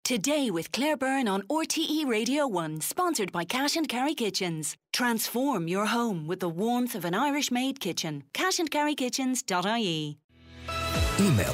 Today with Claire Byrne on RTE Radio 1, sponsored by Cash and Carry Kitchens. Transform your home with the warmth of an Irish-made kitchen. cashandcarrykitchens.ie. Email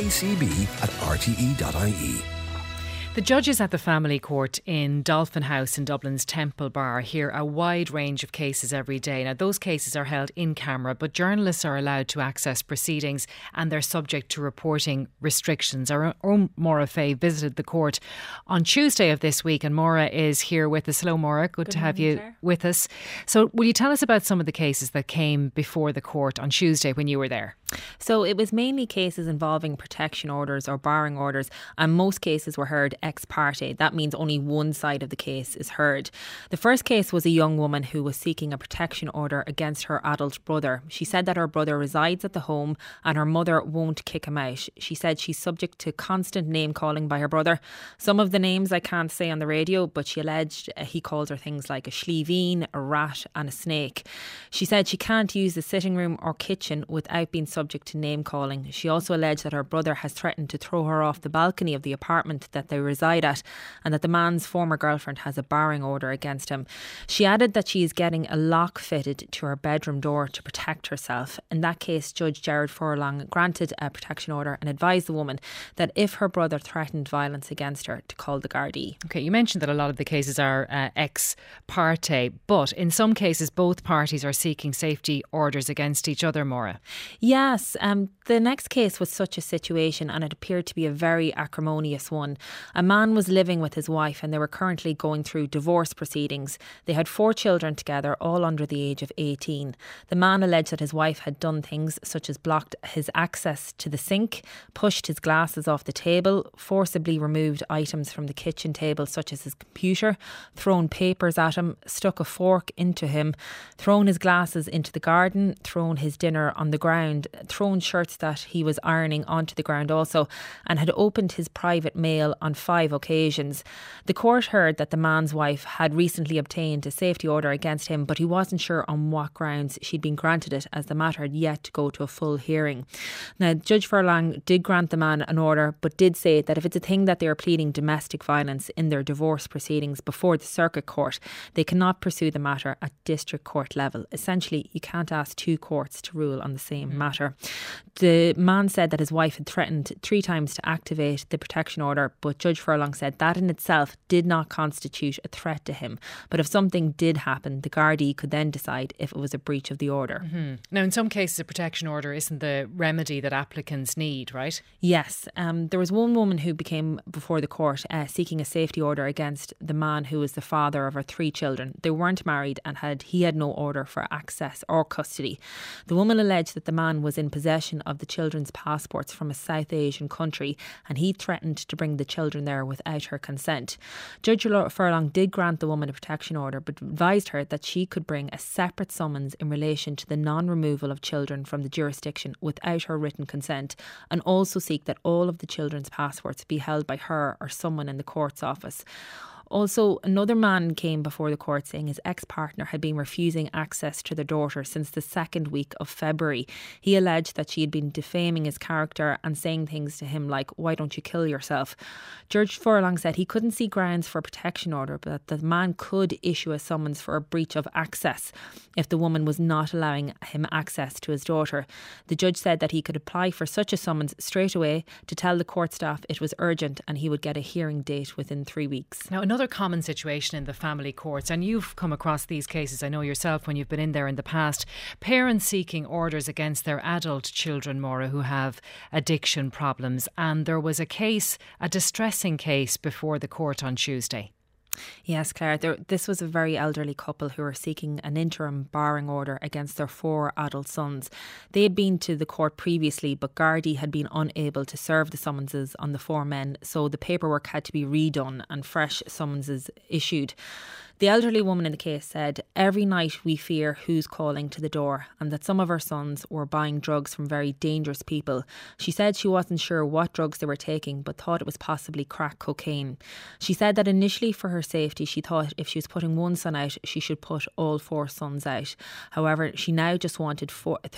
todayscb@rte.ie. The judges at the Family Court in Dolphin House in Dublin's Temple Bar hear a wide range of cases every day. Now, those cases are held in camera, but journalists are allowed to access proceedings and they're subject to reporting restrictions. Our own Maura Fay visited the court on Tuesday of this week, and Maura is here with us. Hello, Maura. Good to have you with us. So, will you tell us about some of the cases that came before the court on Tuesday when you were there? So it was mainly cases involving protection orders or barring orders, and most cases were heard ex parte. That means only one side of the case is heard. The first case was a young woman who was seeking a protection order against her adult brother. She said that her brother resides at the home and her mother won't kick him out. She said she's subject to constant name calling by her brother. Some of the names I can't say on the radio, but she alleged he called her things like a shleeveen, a rat and a snake. She said she can't use the sitting room or kitchen without being subject to name calling. She also alleged that her brother has threatened to throw her off the balcony of the apartment that they reside at, and that the man's former girlfriend has a barring order against him. She added that she is getting a lock fitted to her bedroom door to protect herself. In that case, Judge Gerard Furlong granted a protection order and advised the woman that if her brother threatened violence against her, to call the Gardaí. Okay, you mentioned that a lot of the cases are ex parte, but in some cases both parties are seeking safety orders against each other, Maura. Yes, the next case was such a situation, and it appeared to be a very acrimonious one. A man was living with his wife and they were currently going through divorce proceedings. They had 4 children together, all under the age of 18. The man alleged that his wife had done things such as blocked his access to the sink, pushed his glasses off the table, forcibly removed items from the kitchen table such as his computer, thrown papers at him, stuck a fork into him, thrown his glasses into the garden, thrown his dinner on the ground, thrown shirts that he was ironing onto the ground also, and had opened his private mail on 5 occasions. The court heard that the man's wife had recently obtained a safety order against him, but he wasn't sure on what grounds she'd been granted it, as the matter had yet to go to a full hearing. Now, Judge Furlong did grant the man an order, but did say that if it's a thing that they are pleading domestic violence in their divorce proceedings before the circuit court, they cannot pursue the matter at district court level. Essentially, you can't ask 2 courts to rule on the same matter. The man said that his wife had threatened 3 times to activate the protection order, but Judge Furlong said that in itself did not constitute a threat to him. But if something did happen, the Gardaí could then decide if it was a breach of the order. Mm-hmm. Now, in some cases, a protection order isn't the remedy that applicants need, right? Yes. There was one woman who became before the court seeking a safety order against the man who was the father of her 3 children. They weren't married and he had no order for access or custody. The woman alleged that the man was in possession of the children's passports from a South Asian country, and he threatened to bring the children there without her consent. Judge Furlong did grant the woman a protection order, but advised her that she could bring a separate summons in relation to the non-removal of children from the jurisdiction without her written consent, and also seek that all of the children's passports be held by her or someone in the court's office. Also, another man came before the court saying his ex-partner had been refusing access to their daughter since the 2nd week of February. He alleged that she had been defaming his character and saying things to him like, "Why don't you kill yourself?" Judge Furlong said he couldn't see grounds for a protection order, but that the man could issue a summons for a breach of access if the woman was not allowing him access to his daughter. The judge said that he could apply for such a summons straight away to tell the court staff it was urgent, and he would get a hearing date within 3 weeks. Now, another common situation in the family courts, and you've come across these cases, I know yourself, when you've been in there in the past, parents seeking orders against their adult children, Maura, who have addiction problems. And there was a case, a distressing case, before the court on Tuesday. Yes, Claire, this was a very elderly couple who were seeking an interim barring order against their 4 adult sons. They had been to the court previously, but Gardaí had been unable to serve the summonses on the 4 men, so the paperwork had to be redone and fresh summonses issued. The elderly woman in the case said, "Every night we fear who's calling to the door, and that some of our sons were buying drugs from very dangerous people." She said she wasn't sure what drugs they were taking, but thought it was possibly crack cocaine. She said that initially, for her safety, she thought if she was putting one son out, she should put all 4 sons out. However, she now just wanted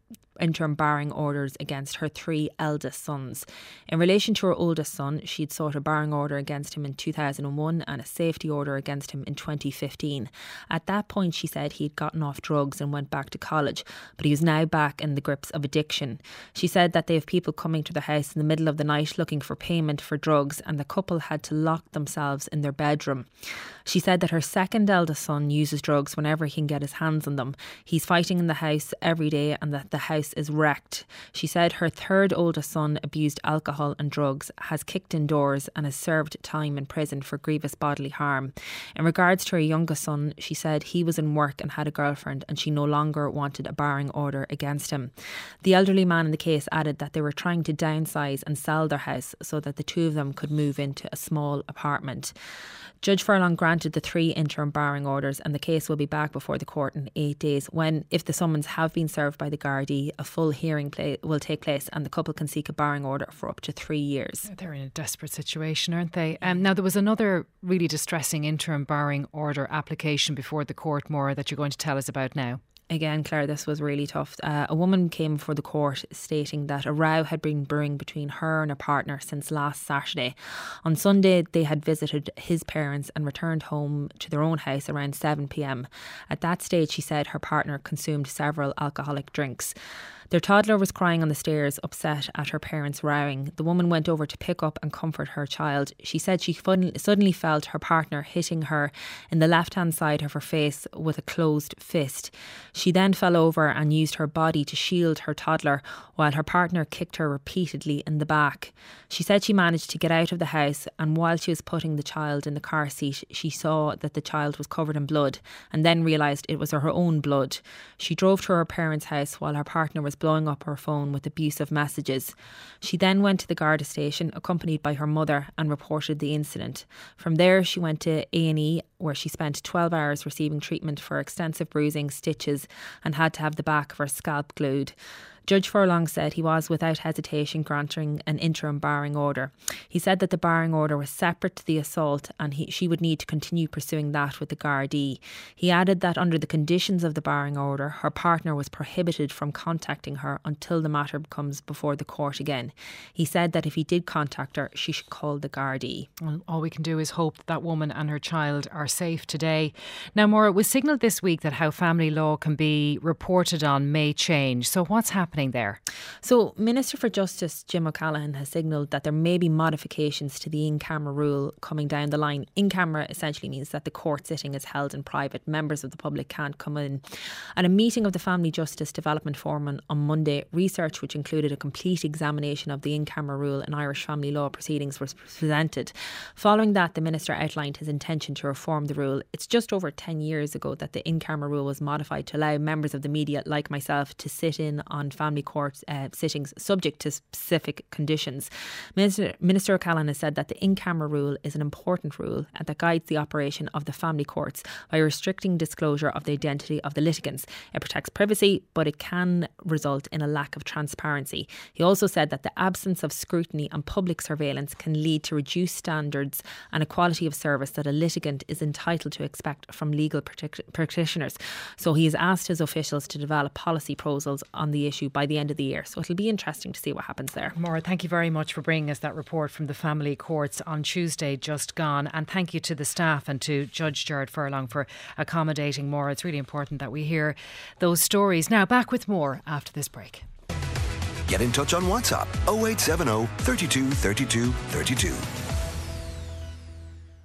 interim barring orders against her 3 eldest sons. In relation to her oldest son, she'd sought a barring order against him in 2001 and a safety order against him in 2015. At that point, she said he'd gotten off drugs and went back to college, but he was now back in the grips of addiction. She said that they have people coming to their house in the middle of the night looking for payment for drugs, and the couple had to lock themselves in their bedroom. She said that her second eldest son uses drugs whenever he can get his hands on them. He's fighting in the house every day and that the house is wrecked. She said her third oldest son abused alcohol and drugs, has kicked indoors and has served time in prison for grievous bodily harm. In regards to her youngest son, she said he was in work and had a girlfriend and she no longer wanted a barring order against him. The elderly man in the case added that they were trying to downsize and sell their house so that the two of them could move into a small apartment. Judge Furlong granted the 3 interim barring orders, and the case will be back before the court in 8 days when, if the summons have been served by the Gardaí, a full hearing will take place and the couple can seek a barring order for up to 3 years. They're in a desperate situation, aren't they? Now, there was another really distressing interim barring order application before the court, Maura, that you're going to tell us about now. Again, Claire, this was really tough. A woman came before the court stating that a row had been brewing between her and her partner since last Saturday. On Sunday, they had visited his parents and returned home to their own house around 7 p.m. At that stage, she said her partner consumed several alcoholic drinks. Their toddler was crying on the stairs, upset at her parents' rowing. The woman went over to pick up and comfort her child. She said she suddenly felt her partner hitting her in the left-hand side of her face with a closed fist. She then fell over and used her body to shield her toddler while her partner kicked her repeatedly in the back. She said she managed to get out of the house, and while she was putting the child in the car seat, she saw that the child was covered in blood and then realised it was her own blood. She drove to her parents' house while her partner was blowing up her phone with abusive messages. She then went to the Garda station accompanied by her mother and reported the incident. From there she went to A&E, where she spent 12 hours receiving treatment for extensive bruising, stitches, and had to have the back of her scalp glued. Judge Furlong said he was without hesitation granting an interim barring order. He said that the barring order was separate to the assault and she would need to continue pursuing that with the Gardaí. He added that under the conditions of the barring order, her partner was prohibited from contacting her until the matter comes before the court again. He said that if he did contact her, she should call the Gardaí. Well, all we can do is hope that woman and her child are safe today. Now, Maura, it was signalled this week that how family law can be reported on may change. So what's happening there? So Minister for Justice Jim O'Callaghan has signalled that there may be modifications to the in-camera rule coming down the line. In-camera essentially means that the court sitting is held in private. Members of the public can't come in. At a meeting of the Family Justice Development Forum on Monday, research which included a complete examination of the in-camera rule in Irish family law proceedings was presented. Following that, the Minister outlined his intention to reform the rule. It's just over 10 years ago that the in-camera rule was modified to allow members of the media like myself to sit in on family court sittings subject to specific conditions. Minister O'Callaghan has said that the in-camera rule is an important rule and that guides the operation of the family courts by restricting disclosure of the identity of the litigants. It protects privacy, but it can result in a lack of transparency. He also said that the absence of scrutiny and public surveillance can lead to reduced standards and a quality of service that a litigant is entitled to expect from legal practitioners. So he has asked his officials to develop policy proposals on the issue by the end of the year. So it'll be interesting to see what happens there. Maura, thank you very much for bringing us that report from the family courts on Tuesday just gone. And thank you to the staff and to Judge Gerard Furlong for accommodating Maura. It's really important that we hear those stories. Now back with more after this break. Get in touch on WhatsApp 0870 32 32 32.